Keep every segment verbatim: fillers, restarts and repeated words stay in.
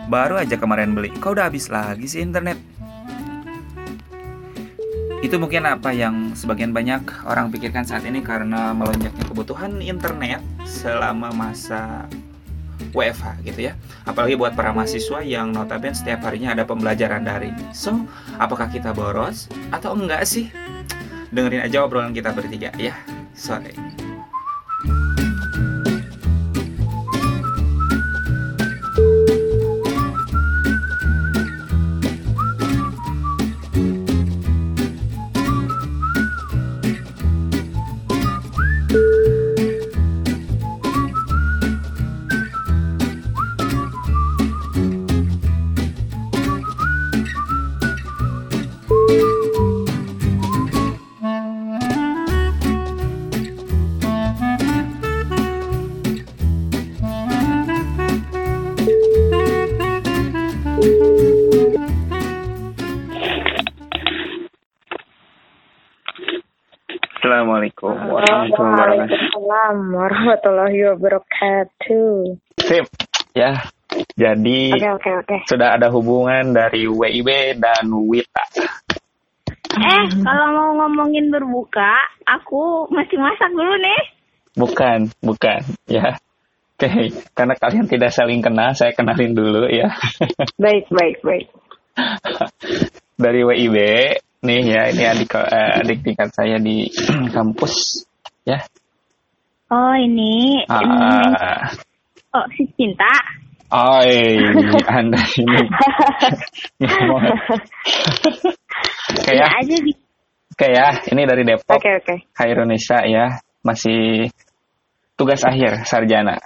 Baru aja kemarin beli, kok udah habis lagi sih internet? Itu mungkin apa yang sebagian banyak orang pikirkan saat ini karena melonjaknya kebutuhan internet selama masa W F H gitu ya. Apalagi buat para mahasiswa yang notabene setiap harinya ada pembelajaran daring. So, apakah kita boros atau enggak sih? Dengerin aja obrolan kita bertiga ya sore ini. Assalamualaikum warahmatullahi Waalaikumsalam warahmatullahi wabarakatuh. Sip, ya. Jadi Oke oke oke. sudah ada hubungan dari W I B dan Wita. Eh, kalau mau ngomongin berbuka, aku masih masak dulu nih. Bukan, bukan, ya. Oke, karena kalian tidak saling kenal, saya kenalin dulu ya. Baik baik baik. Dari W I B, nih ya, ini adik eh, adik tingkat saya di kampus, ya. Oh, ini. ini. Ah, Oh, si Cinta. oi, Anda ini ngomong. Oke ya, Ya aja di. oke ya, ini dari Depok, Oke oke. Hai Indonesia ya, masih tugas akhir sarjana.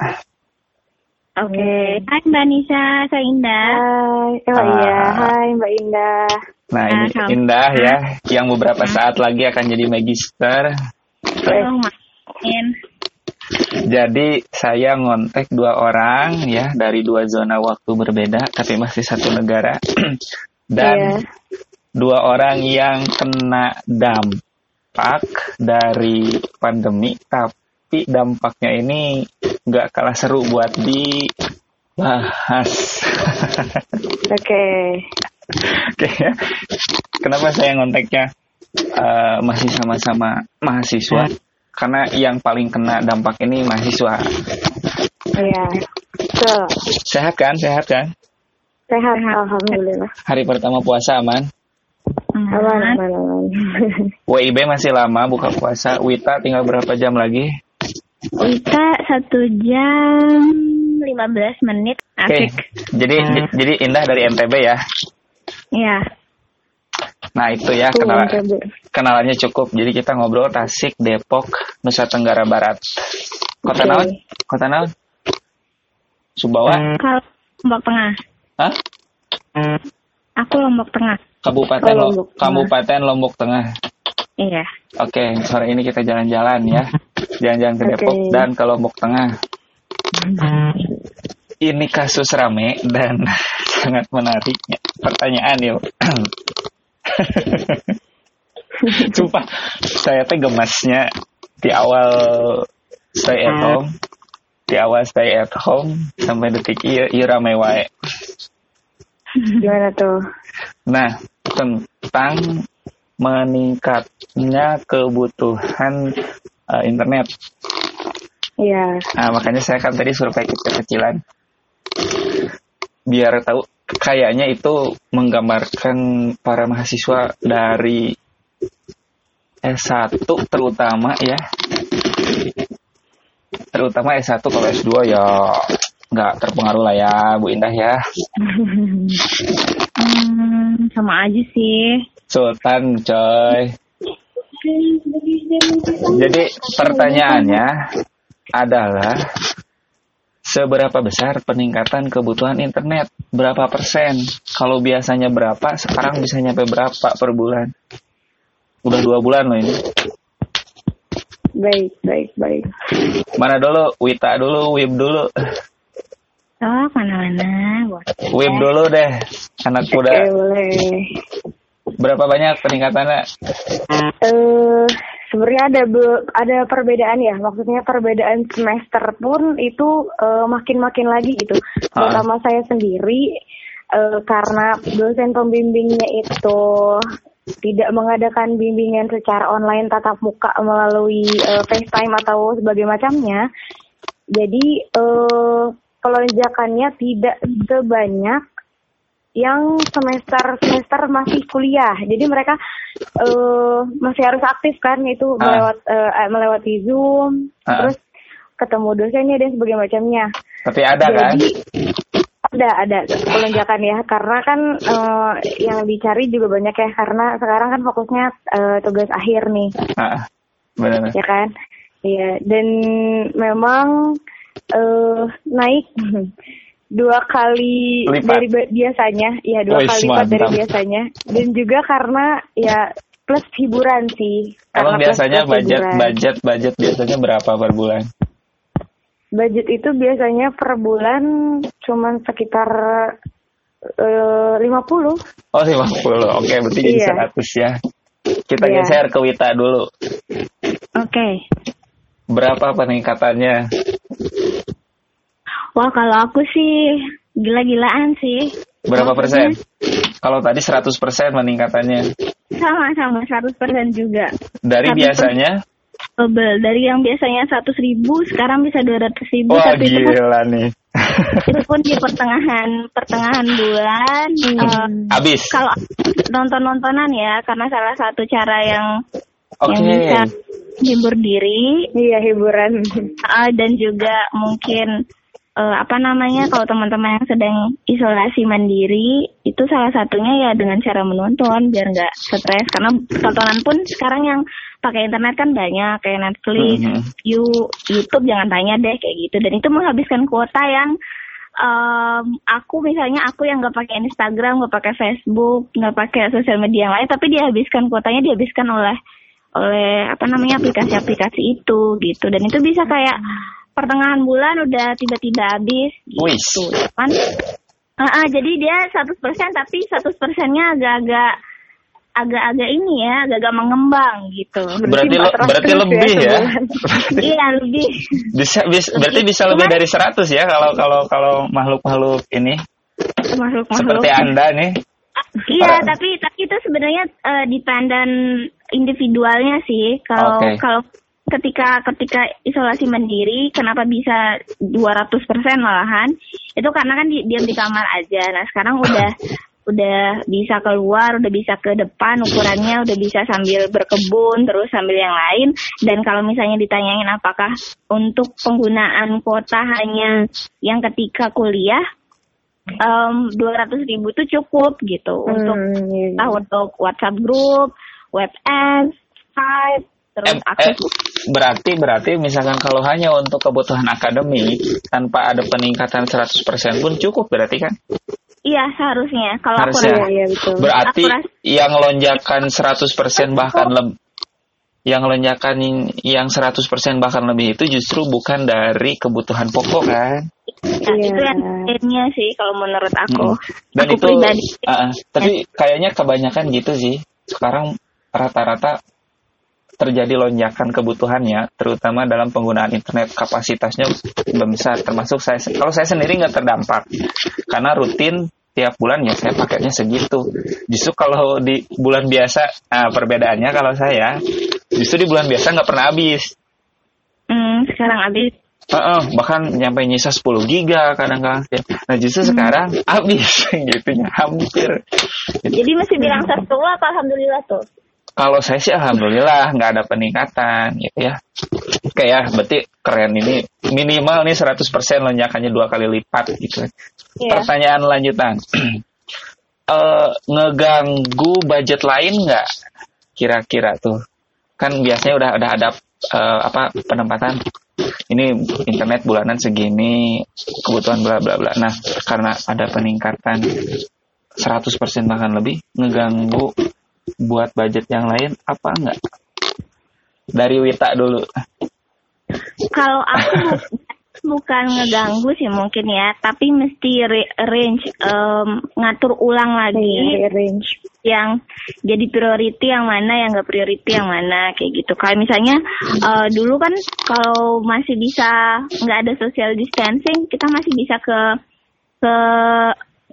Oke. Hai Mbak Nisa, saya Indah. Hai, oh Ah. iya, hai Mbak Indah. Nah ini Ah, sama. Indah ya, yang beberapa saat lagi akan jadi magister. Tolong maafin. Jadi saya ngontek dua orang ya dari dua zona waktu berbeda, tapi masih satu negara. Dan Iya. dua orang yang kena dampak dari pandemi, tapi dampaknya ini nggak kalah seru buat dibahas. Oke. Oke ya. Kenapa saya ngonteknya eh, masih sama-sama mahasiswa? Karena yang paling kena dampak ini mahasiswa. Iya. So, Sehat kan? Sehat kan? sehat alhamdulillah. Hari pertama puasa aman. Aman aman aman. W I B masih lama buka puasa. Wita tinggal berapa jam lagi? Kita satu jam lima belas menit. Oke. Asik. Jadi j- jadi Indah dari N T B ya. Iya. Nah itu ya Tuh, kenal coba. kenalannya cukup. Jadi kita ngobrol Tasik, Depok, Nusa Tenggara Barat. Kota Oke. naon? Kota naon? Sumbawa? Kalau Lombok Tengah. Hah? Aku Lombok Tengah. Kabupaten Oh, Lo- Lombok Tengah. Kabupaten Lombok Tengah. Iya. Oke, sore ini kita jalan-jalan ya. Jalan-jalan ke Depok Oke. dan ke Lombok Tengah. Ini kasus rame dan sangat menarik. Pertanyaan yuk. Sumpah, saya teh gemasnya di awal stay at home, di awal stay at home sampai detik iya iya rame wae. Gimana tuh? Nah, tentang meningkatnya kebutuhan uh, internet. Iya. Nah, makanya saya kan tadi survei kecil-kecilan. Biar tahu, kayaknya itu menggambarkan para mahasiswa dari S satu terutama ya. Terutama S satu, kalau S dua ya nggak terpengaruh lah ya, Bu Indah ya. Hmm, sama aja sih. Sultan coy. Jadi pertanyaannya adalah seberapa besar peningkatan kebutuhan internet? Berapa persen? Kalau biasanya berapa, sekarang bisa nyampe berapa per bulan? Udah dua bulan loh ini. Baik baik baik. Mana dulu? Wita dulu, Wib dulu. Oh, mana-mana. Boleh. Wib dulu deh. Anak Oke muda. boleh. Berapa banyak peningkatannya? Eh, sebenarnya ada be- ada perbedaan ya. Maksudnya perbedaan semester pun itu eh, makin-makin lagi gitu. Ah. Terutama saya sendiri eh, karena dosen pembimbingnya itu tidak mengadakan bimbingan secara online tatap muka melalui eh, FaceTime atau sebagai macamnya, jadi eh, pelonjakannya tidak sebanyak yang semester-semester masih kuliah. Jadi mereka uh, masih harus aktif kan, itu Ah. melewat uh, melewati Zoom, Ah. terus ketemu dosennya dan sebagainya macamnya. Tapi ada kan? Jadi ada ada pelonjakan ya, karena kan uh, yang dicari juga banyak ya, karena sekarang kan fokusnya uh, tugas akhir nih, Ah, benar. ya kan? Iya, dan memang uh, naik dua kali Lipat. dari ba- biasanya, ya dua Wih, kali lipat dari mantap. biasanya, dan juga karena ya plus hiburan sih. Emang Karena plus- biasanya plus budget hiburan. budget budget biasanya berapa per bulan? Budget itu biasanya per bulan cuman sekitar eh, lima puluh. Oh lima puluh, oke berarti jadi Iya. seratus ya. Kita Iya. geser ke Wita dulu. Oke. Berapa peningkatannya? Wah, kalau aku sih gila-gilaan sih. Berapa persen? Maksudnya Kalau tadi seratus persen peningkatannya. Sama-sama seratus persen juga. Dari Satu biasanya? Double. Dari yang biasanya seratus ribu, sekarang bisa dua ratus ribu. Wah tapi itu pun, gila nih. itu pun di pertengahan pertengahan bulan. Eh, Habis. kalau nonton-nontonan ya, karena salah satu cara yang Oke. yang bisa hibur diri. Iya, hiburan. Ah, dan juga mungkin eh, apa namanya, kalau teman-teman yang sedang isolasi mandiri itu salah satunya ya dengan cara menonton biar nggak stres, karena tontonan pun sekarang yang pakai internet kan banyak, kayak Netflix, Mhm. You- YouTube jangan tanya deh kayak gitu, dan itu menghabiskan kuota yang em, aku misalnya aku yang nggak pakai Instagram, nggak pakai Facebook, nggak pakai sosial media yang lain, tapi dihabiskan kuotanya dihabiskan oleh oleh apa namanya aplikasi-aplikasi itu gitu, dan itu bisa kayak pertengahan bulan udah tiba-tiba habis Wis. gitu. Cuman ah, ah, jadi dia seratus persen tapi seratus persennya agak-agak agak-agak ini ya, agak-agak mengembang gitu. Berarti lo, empat ratus berarti ya lebih ya. sebulan. Iya, lebih. Bisa, bis- berarti bisa lebih dari seratus ya kalau kalau kalau makhluk-makhluk ini Makhluk-makhluk. seperti Anda nih. Iya, tapi tapi itu sebenarnya eh, dependen individualnya sih. Kalau Oke. kalau ketika ketika isolasi mandiri, kenapa bisa dua ratus persen malahan? Itu karena kan di, diam di kamar aja. Nah, sekarang udah udah bisa keluar, udah bisa ke depan, ukurannya udah bisa sambil berkebun, terus sambil yang lain. Dan kalau misalnya ditanyain apakah untuk penggunaan kuota hanya yang ketika kuliah, um, dua ratus ribu itu cukup gitu untuk Hmm, iya. entah untuk WhatsApp group, WebEx, Skype, terus Eh, akses. eh, berarti berarti misalkan kalau hanya untuk kebutuhan akademik tanpa ada peningkatan seratus persen pun cukup berarti kan? Iya, seharusnya. Kalau aku Harusnya. rasa. Iya, betul. Berarti Aku ras- yang lonjakan seratus persen bahkan lebih yang lonjakan yang seratus persen bahkan lebih itu justru bukan dari kebutuhan pokok kan? Nah, Iya. itu yang lainnya sih kalau menurut aku. Mm. Dan Aku itu pribadi. ah, ah. tapi kayaknya kebanyakan gitu sih. Sekarang rata-rata terjadi lonjakan kebutuhannya, terutama dalam penggunaan internet, kapasitasnya besar. Termasuk saya, kalau saya sendiri nggak terdampak karena rutin tiap bulan ya saya pakainya segitu. Justru kalau di bulan biasa, nah, perbedaannya kalau saya justru di bulan biasa nggak pernah habis. Hmm, sekarang habis. Heeh, bahkan nyampe nyisa sepuluh giga kadang-kadang. Nah justru sekarang habis gitu ya, hampir. Jadi mesti bilang satu apa alhamdulillah tuh. Kalau saya sih alhamdulillah nggak ada peningkatan gitu ya. Oke ya, berarti keren ini minimal nih seratus persen lonjakannya dua kali lipat gitu. Iya. Pertanyaan lanjutan. Eh, ngeganggu budget lain nggak kira-kira tuh? Kan biasanya udah udah ada eh, apa penempatan ini internet bulanan segini, kebutuhan bla bla bla. Nah, karena ada peningkatan seratus persen bahkan lebih, ngeganggu buat budget yang lain apa enggak? Dari Wita dulu. Kalau aku bu- bukan ngeganggu sih mungkin ya, tapi mesti re- range em, ngatur ulang lagi Iya, range. yang jadi priority yang mana, yang nggak priority yang mana kayak gitu. Kayak misalnya eh, dulu kan kalau masih bisa nggak ada social distancing, kita masih bisa ke ke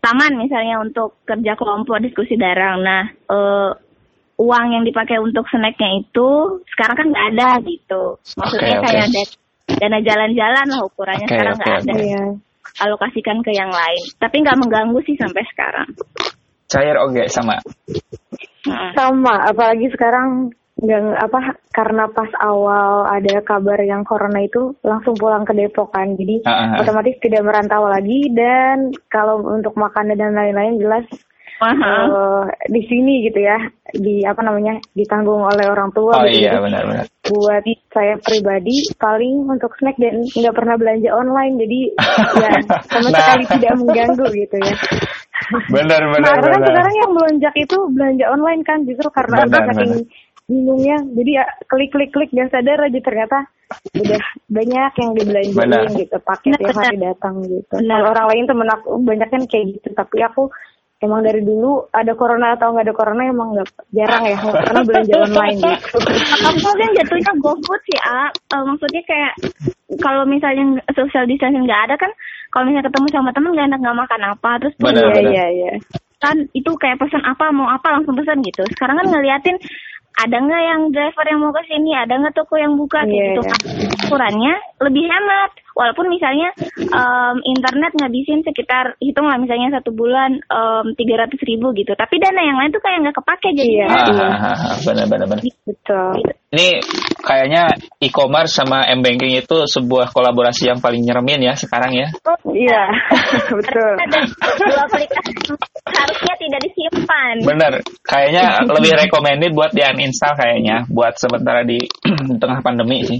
taman misalnya untuk kerja kelompok diskusi bareng. Nah, uh, uang yang dipakai untuk snacknya itu sekarang kan nggak ada gitu. Maksudnya okay, kayak okay. ada dana jalan-jalan lah ukurannya Okay, sekarang okay, nggak ada. Iya. Alokasikan ke yang lain. Tapi nggak mengganggu sih sampai sekarang. Cair oke sama. Hmm. Sama, apalagi sekarang nggak apa karena pas awal ada kabar yang corona itu langsung pulang ke Depok kan, jadi Ah, ah, ah. otomatis tidak merantau lagi, dan kalau untuk makanan dan lain-lain jelas Wah, eh, di sini gitu ya, di apa namanya ditanggung oleh orang tua. Oh gitu. iya Jadi, benar-benar. buat saya pribadi paling untuk snack dan nggak pernah belanja online, jadi ya sama Nah. sekali tidak mengganggu gitu ya. Benar Nah, benar karena benar. sekarang yang melonjak itu belanja online kan, justru karena Benar, saking bingungnya, jadi ya klik-klik-klik dan sadar aja ternyata udah banyak yang dibelanjain Benar. gitu, paket Benar, tiap hari datang gitu. Benar. Kalau orang lain temen aku banyak kan kayak gitu, tapi aku emang dari dulu ada corona atau nggak ada corona emang nggak jarang ya nggak pernah belanja online gitu. Aku kan jatuhnya GoFood sih, A. Eh, maksudnya kayak kalau misalnya social distancing nggak ada kan, kalau misalnya ketemu sama temen nggak enak nggak makan apa, terus tuh Benar, Iya benar. iya iya. kan itu kayak pesan apa mau apa langsung pesan gitu. Sekarang kan ngeliatin ada nggak yang driver yang mau ke sini, ada nggak toko yang buka kayak Iya, gitu. iya. Kan ukurannya lebih hemat. Walaupun misalnya em, internet ngabisin sekitar hitung lah misalnya satu bulan tiga ratus ribu gitu, tapi dana yang lain tuh kayak nggak kepake Iya. jadinya. Ah, ah, ah, ah. benar benar benar. Betul. Ini kayaknya e-commerce sama m-banking itu sebuah kolaborasi yang paling nyeremin ya sekarang ya. Iya betul. Ada dua aplikasi harusnya tidak disimpan. Bener, kayaknya lebih recommended buat di uninstall kayaknya, buat sementara di tengah pandemi sih.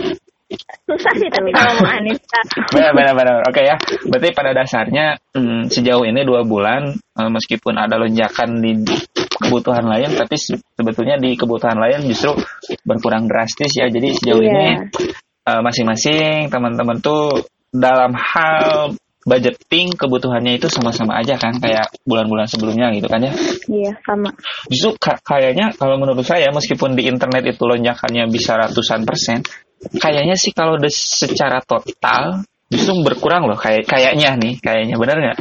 Susah sih tapi kalau mau uninstall. Benar, benar, benar. Oke ya, berarti pada dasarnya hmm, sejauh ini dua bulan, eh, meskipun ada lonjakan di kebutuhan lain, tapi se- sebetulnya di kebutuhan lain justru berkurang drastis ya. Jadi sejauh Iya. ini eh, masing-masing teman-teman tuh dalam hal budgeting kebutuhannya itu sama-sama aja kan, kayak bulan-bulan sebelumnya gitu kan ya. Iya sama. Justru ka- kayaknya kalau menurut saya meskipun di internet itu lonjakannya bisa ratusan persen, kayaknya sih kalau udah secara total justru berkurang loh, kayak kayaknya nih, kayaknya benar nggak?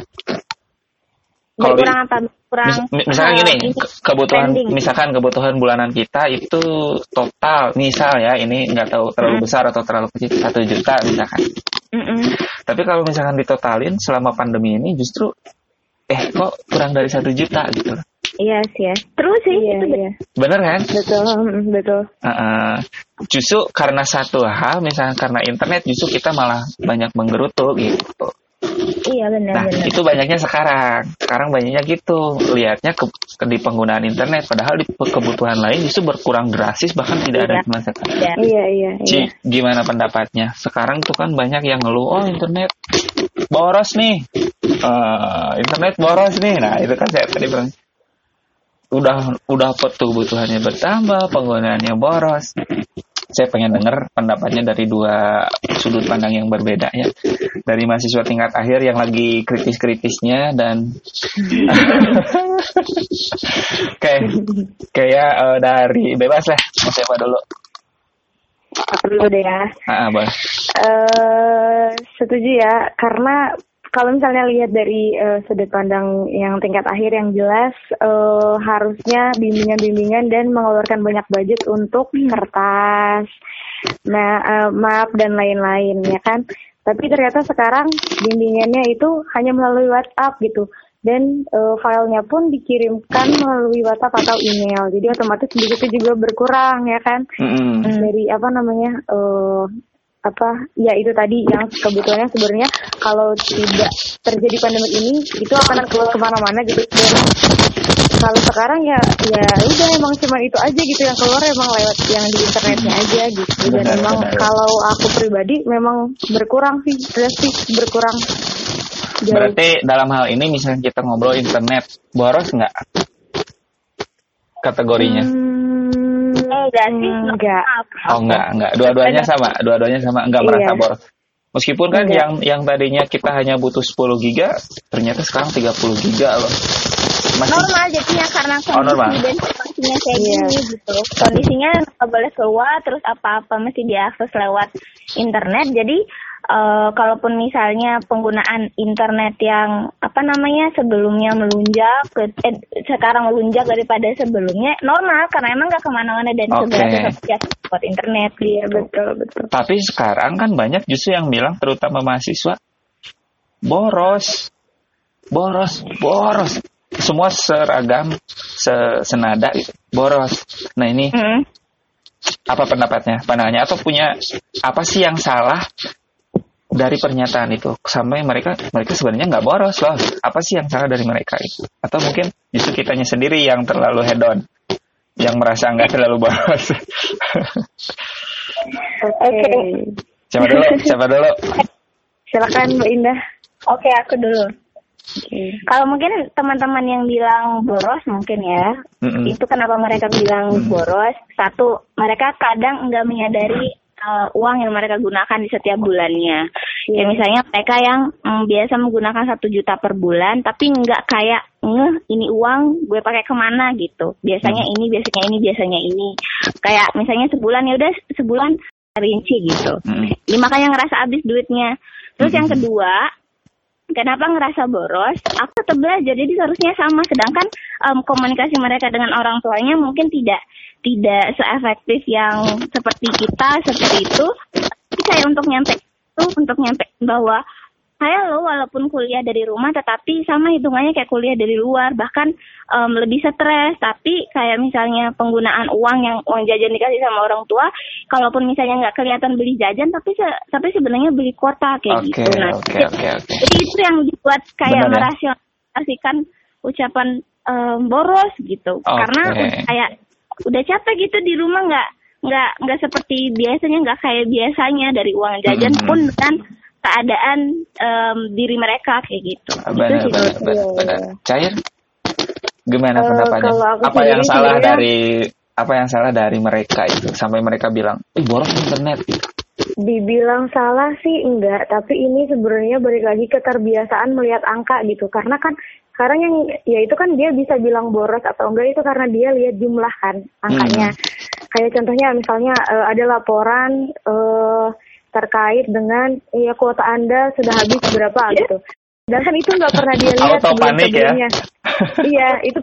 Kalau di- Kurang apa? Kurang. mis- mi- misalkan eh, gini, ini, ke- kebutuhan spending. misalkan kebutuhan bulanan kita itu total, misal ya ini nggak tahu terlalu Hmm. besar atau terlalu kecil, satu juta misalkan. Mm-mm. Tapi kalau misalkan ditotalin selama pandemi ini justru eh kok kurang dari satu juta gitu loh. Iya sih ya. Terus sih Iya itu iya. Bener kan? Betul mm, betul. Uh, justru karena satu hal, misalnya karena internet, justru kita malah banyak menggerutu gitu. iya benar Nah, benar. itu banyaknya sekarang. Sekarang banyaknya gitu. Lihatnya ke, ke di penggunaan internet, padahal di pe- kebutuhan lain justru berkurang drastis, bahkan tidak ada Iya. sama sekali. Ya. Iya iya Ci, iya. gimana pendapatnya? Sekarang tuh kan banyak yang ngeluh, oh internet boros nih, Eh, internet boros nih. Nah, itu kan saya tadi bilang, udah udah tuh kebutuhannya bertambah, penggunaannya boros. Saya pengen dengar pendapatnya dari dua sudut pandang yang berbeda ya, dari mahasiswa tingkat akhir yang lagi kritis-kritisnya dan kayak kayak eh, dari bebas lah, mau siapa dulu? Aku dulu deh ya. Ah, ah, boleh. Eh setuju ya, karena kalau misalnya lihat dari eh, sudut pandang yang tingkat akhir yang jelas eh, harusnya bimbingan-bimbingan dan mengeluarkan banyak budget untuk kertas, nah eh, map dan lain-lain ya kan. Tapi ternyata sekarang bimbingannya itu hanya melalui WhatsApp gitu, dan eh, filenya pun dikirimkan melalui WhatsApp atau email. Jadi otomatis begitu juga berkurang ya kan. Mm-mm. Dari apa namanya eh apa ya itu tadi yang kebutuhannya sebenarnya kalau tidak terjadi pandemi ini itu akan keluar kemana-mana gitu, dan kalau sekarang ya ya udah emang cuma itu aja gitu yang keluar, emang lewat yang di internetnya aja gitu. Dan Benar, memang benar. kalau aku pribadi memang berkurang sih, drastis berkurang jauh. Berarti dalam hal ini misalnya kita ngobrol internet, boros nggak kategorinya? Hmm, Enggak sih. enggak. Oh enggak, enggak. Dua-duanya sama, dua-duanya sama, enggak Iya. merasa boros. Meskipun kan Enggak. yang yang tadinya kita hanya butuh sepuluh giga, ternyata sekarang tiga puluh giga loh. Masih Normal jadinya karena Oh, normal. kondisi dan situasinya kayak Iya. gini gitu. Kondisinya nggak boleh keluar, terus apa-apa mesti diakses lewat internet. Jadi uh, kalaupun misalnya penggunaan internet yang apa namanya sebelumnya melunjak, eh, sekarang melunjak daripada sebelumnya normal karena emang nggak kemana-mana dan Oke. segala sesuatu ya buat internet. Iya betul betul. Tapi sekarang kan banyak justru yang bilang, terutama mahasiswa, boros, boros, boros. Semua seragam, se- senada, gitu. Boros. Nah ini Mm. apa pendapatnya, pandangannya, atau punya apa sih yang salah dari pernyataan itu sampai mereka mereka sebenarnya nggak boros loh? Apa sih yang salah dari mereka itu? Atau mungkin justru kitanya sendiri yang terlalu hedon, yang merasa nggak terlalu boros. Oke. Siapa dulu? Siapa dulu? Silakan Mbak Indah. Oke, aku dulu. Oke. Kalau mungkin teman-teman yang bilang boros mungkin ya, Mm-mm. itu kenapa mereka bilang boros? Satu, mereka kadang nggak menyadari uh, uang yang mereka gunakan di setiap bulannya. Ya misalnya mereka yang mm, biasa menggunakan satu juta per bulan, tapi nggak kayak ngeh ini uang gue pakai kemana gitu. Biasanya ini, biasanya ini, biasanya ini. Kayak misalnya sebulan ya udah sebulan rinci gitu. Mm-mm. Ini makanya ngerasa habis duitnya. Terus yang kedua, kenapa ngerasa boros? Aku tetap belajar, jadi seharusnya sama. Sedangkan um, komunikasi mereka dengan orang tuanya mungkin tidak tidak seefektif yang seperti kita seperti itu. Tapi kayak untuk nyampe itu, untuk nyampe bahwa saya loh walaupun kuliah dari rumah, tetapi sama hitungannya kayak kuliah dari luar. Bahkan um, lebih stres. Tapi kayak misalnya penggunaan uang yang uang jajan dikasih sama orang tua, kalaupun misalnya nggak kelihatan beli jajan, tapi se- tapi sebenarnya beli kuota kayak Oke, gitu. Nah, oke, oke, oke. jadi itu yang dibuat kayak Benar ya? merasionalisasikan ucapan um, boros gitu. Oke. Karena udah kayak udah capek gitu di rumah, nggak nggak nggak seperti biasanya, nggak kayak biasanya dari uang jajan Mm-mm. pun dengan keadaan um, diri mereka kayak gitu. Benar, Itu sih benar, menurut benar, benar. Cair, gimana Eh, pendapatnya? kalau aku Apa yang sendiri salah sebenarnya- dari apa yang salah dari mereka itu sampai mereka bilang, "Ih, boros internet." Gitu. Dibilang salah sih enggak, tapi ini sebenarnya balik lagi ke terbiasaan melihat angka gitu. Karena kan sekarang yang ya itu kan dia bisa bilang boros atau enggak itu karena dia lihat jumlah kan angkanya. Kayak contohnya misalnya eh, ada laporan eh, terkait dengan ya kuota Anda sudah habis berapa gitu. Dan kan itu nggak pernah dia lihat Auto panik ya. sebelum-sebelumnya. Iya, itu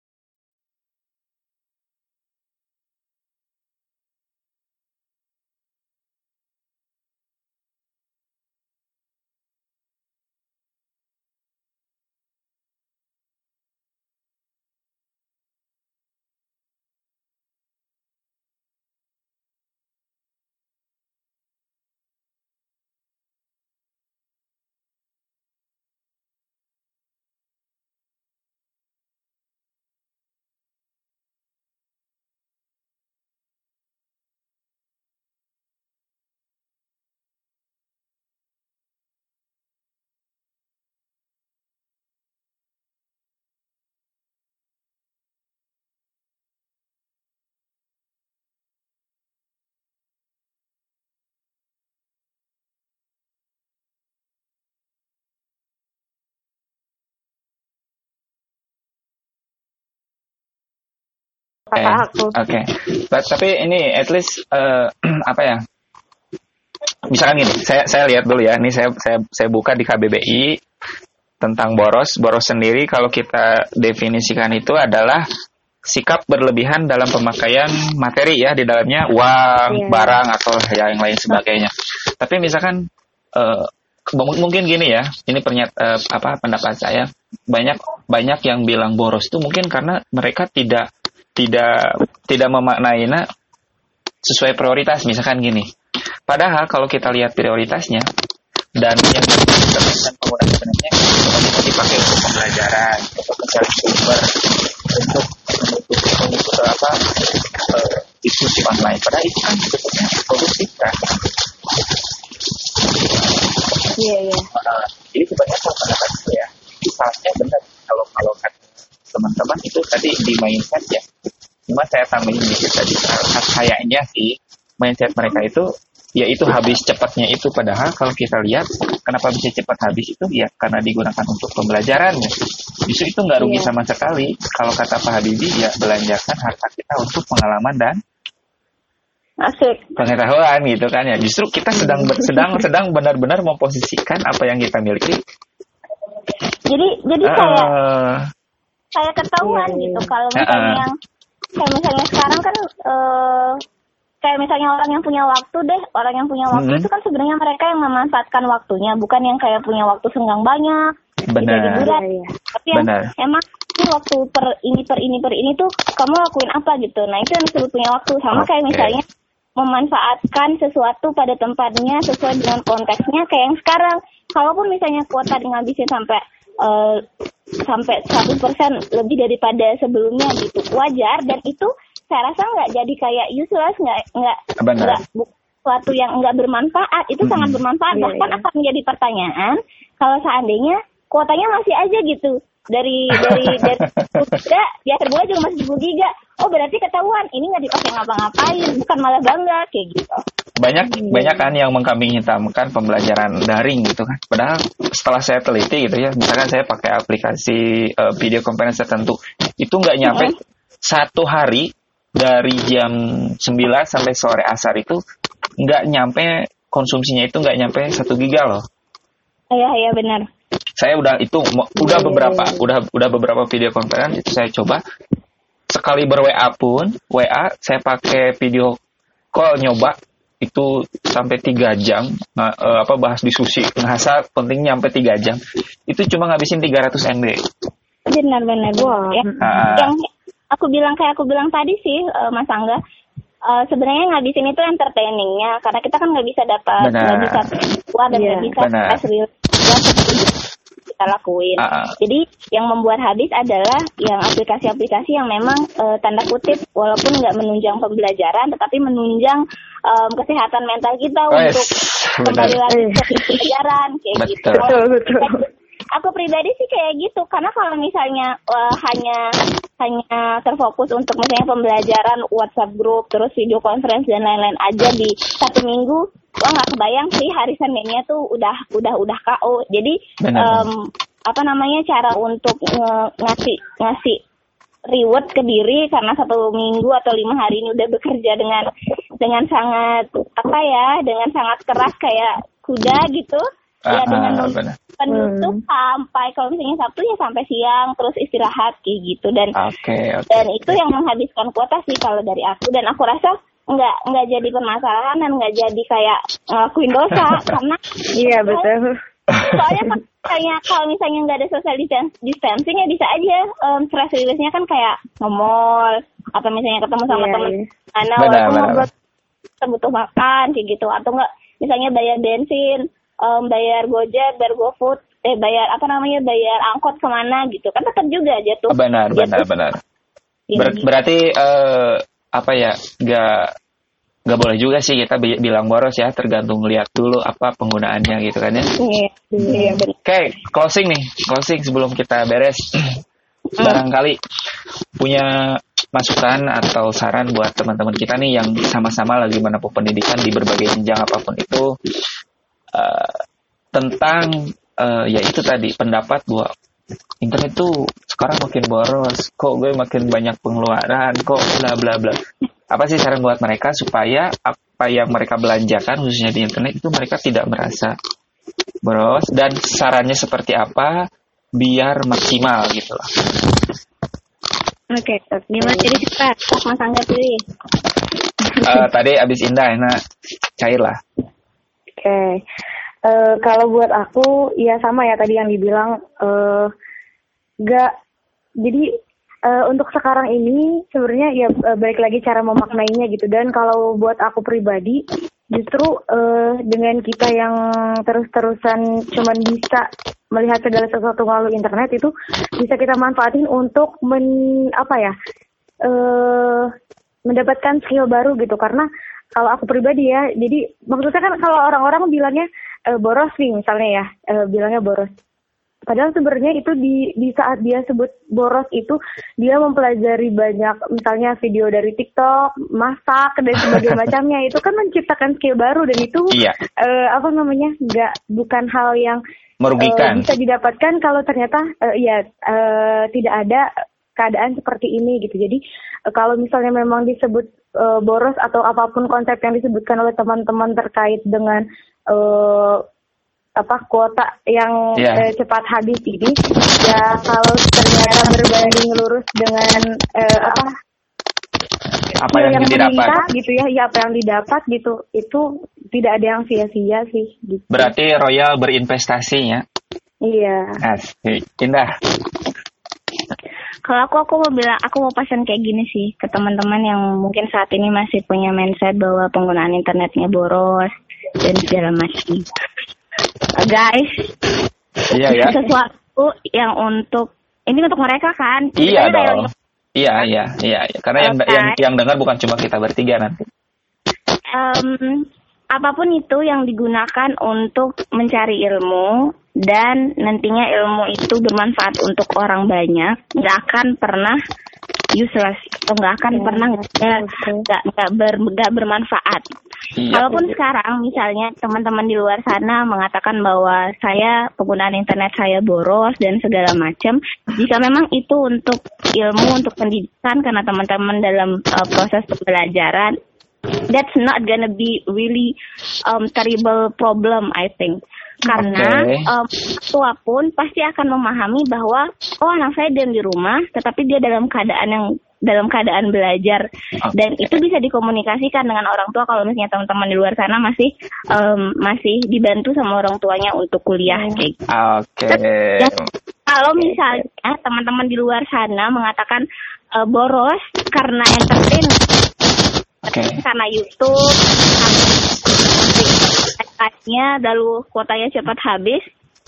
kata Eh, aku. Oke. But- Tapi ini at least eh, apa ya? Misalkan gini, saya saya lihat dulu ya. Ini saya saya saya buka di K B B I tentang boros. Boros sendiri kalau kita definisikan itu adalah sikap berlebihan dalam pemakaian materi ya, di dalamnya uang, Iya. barang atau yang lain sebagainya. Tapi misalkan eh, m- mungkin gini ya, ini pernyat eh, apa pendapat saya, banyak banyak yang bilang boros itu mungkin karena mereka tidak tidak tidak memaknainya sesuai prioritas. Misalkan gini, padahal kalau kita lihat prioritasnya dan yang dan penggunaan sebenarnya itu bisa dipakai untuk pembelajaran, untuk mencari sumber, untuk menutup menutup apa eh, diskusi online. Padahal itu kan sebetulnya produktif kan. Iya, iya. Nah, jadi sebenarnya kalau pendapat saya, salahnya benar kalau kalau kan teman-teman itu tadi dimainkan ya. Cuma saya tambahin dikit tadi, kayaknya sih mindset mereka itu ya itu habis cepatnya itu. Padahal kalau kita lihat kenapa bisa cepat habis itu ya karena digunakan untuk pembelajaran ya. Justru itu nggak rugi Iya. sama sekali. Kalau kata Pak Habibie ya belanjakan harta kita untuk pengalaman dan Asik. pengetahuan gitu kan ya. Justru kita sedang sedang sedang benar-benar memposisikan apa yang kita miliki. Jadi jadi kayak Uh, kayak ketahuan Iya, iya. gitu kalau misalnya Uh-uh. yang kayak misalnya sekarang kan eh kayak misalnya orang yang punya waktu deh, orang yang punya waktu Mhm. itu kan sebenarnya mereka yang memanfaatkan waktunya, bukan yang kayak punya waktu senggang banyak, bisa benar, liburan. Iya, iya. Tapi yang benar. emang ini waktu per ini per ini per ini tuh kamu lakuin apa gitu. Nah itu yang disebut punya waktu. Sama kayak Oke. misalnya memanfaatkan sesuatu pada tempatnya sesuai dengan konteksnya kayak yang sekarang. Kalaupun misalnya kuota ngabisin sampai eh, sampai seratus persen lebih daripada sebelumnya gitu, wajar, dan itu saya rasa nggak jadi kayak useless, nggak nggak Benar. nggak bu- sesuatu yang nggak bermanfaat. Itu Mm-mm. sangat bermanfaat. Iya, Bahkan iya. akan menjadi pertanyaan kalau seandainya kuotanya masih aja gitu dari dari dari sepuluh giga di akhir bulan juga masih sepuluh giga. Oh berarti ketahuan ini nggak dipakai ngapa-ngapain, bukan malah bangga kayak gitu. Banyak banyak kan yang mengkambing hitamkan pembelajaran daring gitu kan. Padahal setelah saya teliti gitu ya, misalkan saya pakai aplikasi uh, video conference tertentu, itu nggak nyampe satu hari dari jam sembilan sampai sore asar itu nggak nyampe konsumsinya itu nggak nyampe satu giga loh. Iya iya benar. Saya udah itu mo- udah beberapa udah udah beberapa video conference itu saya coba, sekali ber W A pun W A saya pakai video call nyoba itu sampai tiga jam nah, eh, apa bahas diskusi ngasal penting nyampe tiga jam itu cuma ngabisin tiga ratus M B. Benar benar. Wah. Ya, Ah. yang aku bilang kayak aku bilang tadi sih eh, Mas Angga, eh, sebenarnya ngabisin itu entertainingnya karena kita kan nggak bisa dapat Benar. nggak bisa keluar dan Iya, nggak bisa benar. tes real yang kita lakuin. Ah, ah. Jadi yang membuat habis adalah yang aplikasi-aplikasi yang memang eh, tanda kutip walaupun nggak menunjang pembelajaran tetapi menunjang em, kesehatan mental kita Oh, yes. untuk Benar. kembali lagi ke pelajaran kayak Betul. gitu. Betul, betul. Aku pribadi sih kayak gitu karena kalau misalnya eh, hanya hanya terfokus untuk misalnya pembelajaran WhatsApp group terus video conference dan lain-lain aja di satu minggu, wah nggak kebayang sih hari Seninnya tuh udah udah udah K O. Jadi Benar. em, apa namanya cara untuk nge- ngasih ngasih reward ke diri karena satu minggu atau lima hari ini udah bekerja dengan dengan sangat apa ya dengan sangat keras kayak kuda gitu. Ya Ah, dengan ah, nun- benar. penutup sampai kalau misalnya Sabtu ya sampai siang terus istirahat kayak gitu dan Oke, oke. dan itu yang menghabiskan kuota sih kalau dari aku dan aku rasa nggak nggak jadi permasalahan dan nggak jadi kayak ngelakuin dosa karena Iya, betul. soalnya kan kayak kalau misalnya nggak ada social distance- distancing ya bisa aja um, stress release-nya kan kayak nge-mall atau misalnya ketemu sama Iya, temen iya. mana Benar, walaupun benar, ngobrol kita butuh makan kayak gitu atau enggak misalnya bayar bensin um, bayar Gojek bayar GoFood eh bayar apa namanya bayar angkot kemana gitu kan tetap juga jatuh Benar, benar, jatuh benar. ini. Ber- berarti eh, apa ya? Nggak nggak boleh juga sih kita bi- bilang boros ya, tergantung lihat dulu apa penggunaannya gitu kan ya. Iya, iya benar. Oke, closing nih, closing sebelum kita beres. Barangkali punya masukan atau saran buat teman-teman kita nih yang sama-sama lagi menempuh pendidikan di berbagai jenjang apapun itu eh, tentang eh, ya itu tadi pendapat bahwa internet tuh sekarang makin boros, kok gue makin banyak pengeluaran, kok bla bla bla. Apa sih saran buat mereka supaya apa yang mereka belanjakan khususnya di internet itu mereka tidak merasa boros dan sarannya seperti apa biar maksimal gitu lah. Oke, gimana jadi cepat? Mas Angga pilih. Eh, tadi abis Indah enak cair lah. Oke. Eh, kalau buat aku ya sama ya tadi yang dibilang eh nggak jadi eh, untuk sekarang ini sebenarnya ya eh, balik lagi cara memaknainya gitu dan kalau buat aku pribadi justru eh, dengan kita yang terus-terusan cuman bisa melihat segala sesuatu melalui internet itu bisa kita manfaatin untuk men apa ya eh mendapatkan skill baru gitu karena kalau aku pribadi ya jadi maksudnya kan kalau orang-orang bilangnya e, boros nih misalnya ya e, bilangnya boros padahal sebenarnya itu di di saat dia sebut boros itu dia mempelajari banyak misalnya video dari TikTok masak dan sebagainya macamnya itu kan menciptakan skill baru dan itu Iya. e, apa namanya nggak bukan hal yang Merugikan. e, bisa didapatkan kalau ternyata e, ya e, tidak ada keadaan seperti ini gitu. Jadi e, kalau misalnya memang disebut uh, boros atau apapun konsep yang disebutkan oleh teman-teman terkait dengan uh, apa kuota yang Yeah. uh, cepat habis ini, ya kalau ternyata berbanding lurus dengan uh, apa Apa yang, yang didapat? meningkat gitu ya, ya apa yang didapat gitu, itu tidak ada yang sia-sia sih. Gitu. Berarti Royal berinvestasi ya? Iya. Asik. Indah. Kalau aku aku mau bilang aku mau pesan kayak gini sih ke teman-teman yang mungkin saat ini masih punya mindset bahwa penggunaan internetnya boros dan segala macam. Uh, guys, Iya ya. sesuatu yang untuk ini untuk mereka kan. Iya Kita dong. kayak- Iya, iya, iya, iya. Karena yang Oke. yang yang dengar bukan cuma kita bertiga nanti. Em, apapun itu yang digunakan untuk mencari ilmu dan nantinya ilmu itu bermanfaat untuk orang banyak, nggak akan pernah useless atau nggak akan Ya, pernah nggak betul. nggak nggak ber, nggak bermanfaat. Iya. Kalaupun sekarang misalnya teman-teman di luar sana mengatakan bahwa saya penggunaan internet saya boros dan segala macam, jika memang itu untuk ilmu, untuk pendidikan karena teman-teman dalam uh, proses pembelajaran, that's not gonna be really um, terrible problem I think. Karena Oke. um, tua pun pasti akan memahami bahwa oh anak saya diam di rumah, tetapi dia dalam keadaan yang dalam keadaan belajar dan itu bisa dikomunikasikan dengan orang tua kalau misalnya teman-teman di luar sana masih um, masih dibantu sama orang tuanya untuk kuliah kayak gitu. Oke. Ya, kalau misalnya teman-teman di luar sana mengatakan uh, boros karena entertain, Oke. karena YouTube, karena lalu kuotanya cepat habis,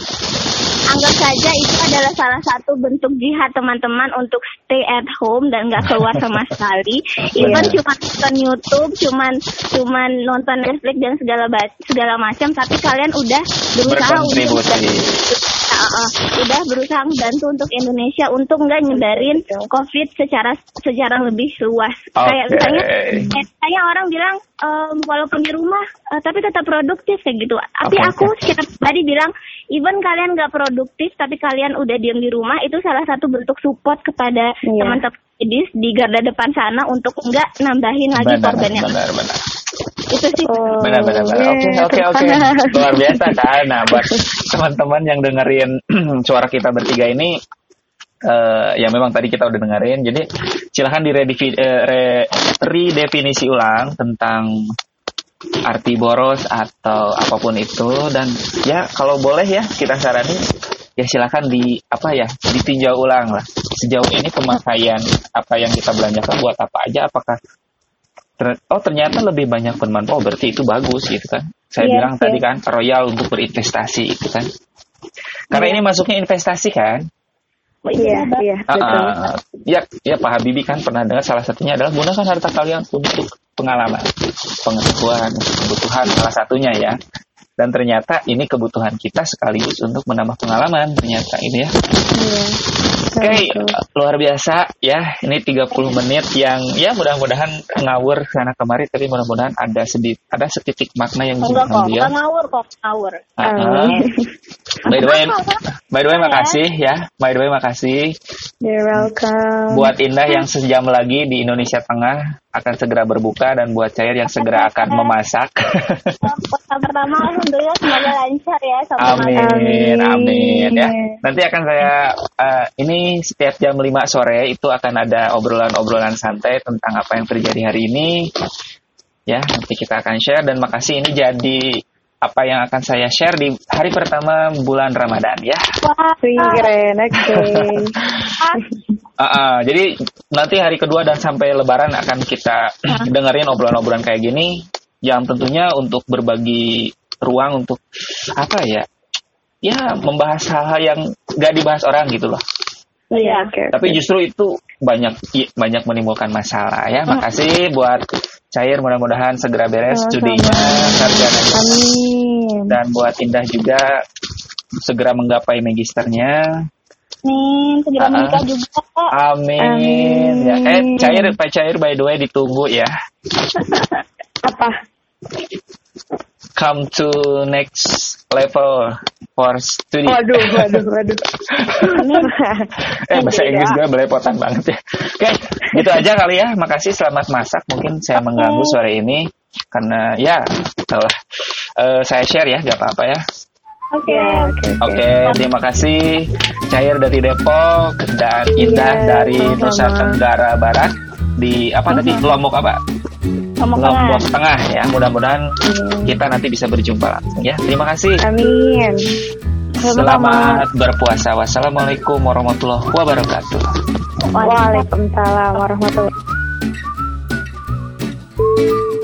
anggap saja itu adalah salah satu bentuk jihad teman-teman untuk stay at home dan nggak keluar sama sekali. Even cuma nonton YouTube, cuman cuman nonton Netflix dan segala ba- segala macam, tapi kalian udah berusaha untuk Berkontribusi. Uh, uh, udah berusaha membantu untuk Indonesia untuk nggak nyebarin COVID secara secara lebih luas. Kayak Oke. misalnya, eh, kayak orang bilang ehm, walaupun di rumah eh, tapi tetap produktif kayak gitu. Tapi Oke, aku oke. secara pribadi bilang, even kalian nggak produktif tapi kalian udah diam di rumah, itu salah satu bentuk support kepada Iya. teman-teman medis di garda depan sana untuk nggak nambahin lagi Benar, korbannya. benar, benar. Itu sih. Oh, Benar, benar, benar. Oke, iya, oke, oke. Luar biasa kan. Nah, buat teman-teman yang dengerin suara kita bertiga ini, eh ya memang tadi kita udah dengerin. Jadi silahkan diredefi- eh, re- redefinisi ulang tentang arti boros atau apapun itu, dan ya kalau boleh ya kita saranin ya silakan di apa ya ditinjau ulang lah sejauh ini pemakaian apa yang kita belanjakan buat apa aja, apakah ter- oh ternyata lebih banyak bermanfaat, oh berarti itu bagus gitu kan. Saya Yes, bilang yes. tadi kan Royal untuk berinvestasi itu kan, karena ini masuknya investasi kan. Iya, iya, Ah, betul. ah, ya, ya Pak Habibie kan pernah dengar salah satunya adalah gunakan harta kalian untuk pengalaman, pengetahuan, untuk kebutuhan salah satunya ya. Dan ternyata ini kebutuhan kita sekaligus untuk menambah pengalaman ternyata ini ya. Iya. Oke, betul. luar biasa ya. Ini tiga puluh menit yang ya mudah-mudahan ngawur sana kemari, tapi mudah-mudahan ada sedikit ada setitik makna yang bisa Enggak kok, diambil. enggak ngawur kok, ngawur. Ah, ah. Amin. By the way, by the way makasih ya. By the way makasih. You're welcome. Buat Indah yang sejam lagi di Indonesia Tengah akan segera berbuka, dan buat Cair yang segera akan memasak. Puasa pertama alhamdulillah semoga lancar ya sampai Amin, Amin. amin ya. Nanti akan saya eh, ini setiap jam lima sore itu akan ada obrolan-obrolan santai tentang apa yang terjadi hari ini. Ya, nanti kita akan share, dan makasih ini jadi apa yang akan saya share di hari pertama bulan Ramadan ya. Wih, keren. Oke. Ah, ah, jadi nanti hari kedua dan sampai Lebaran akan kita dengerin obrolan-obrolan kayak gini, yang tentunya untuk berbagi ruang untuk apa ya, ya membahas hal-hal yang gak dibahas orang gitu loh. Iya, oke. Tapi justru itu banyak i- banyak menimbulkan masalah ya. Makasih buat Cair, mudah-mudahan segera beres Sama-sama. studinya, sarjananya. Amin. Dan buat Indah juga segera menggapai magisternya. Amin, segera Ah, menikah juga. Amin. Amin. Ya, eh Cair, Pak Cair by the way ditunggu ya. Apa? come to next level for study. Waduh, waduh, waduh. eh bahasa Inggris gue belepotan banget ya. Oke, gitu aja kali ya. Makasih, selamat masak. Mungkin saya mengganggu sore ini karena ya, tau lah. Eh, saya share ya, gak apa-apa ya. Oke, oke, Oke, terima kasih Cair dari Depok dan Indah Iya, dari sama-sama. Nusa Tenggara Barat di apa tadi Lombok apa? Lombok Lombok Tengah. Tengah ya. Mudah-mudahan Hmm. kita nanti bisa berjumpa langsung ya. Terima kasih. Amin. Selamat berpuasa. Wassalamualaikum warahmatullahi wabarakatuh. Waalaikumsalam warahmatullahi wabarakatuh.